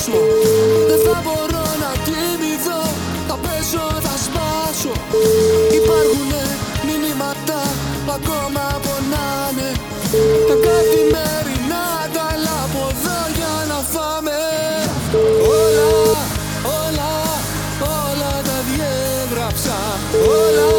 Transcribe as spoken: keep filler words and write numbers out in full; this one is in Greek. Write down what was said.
χάσω. Δεν θα μπορώ να κοιμηθώ, θα πέσω, θα σπάσω. Υπάρχουνε μηνύματα που ακόμα πονάνε, τα καθημερινά τα έλα από εδώ για να φάμε. Όλα, όλα, όλα τα διέγραψα. Όλα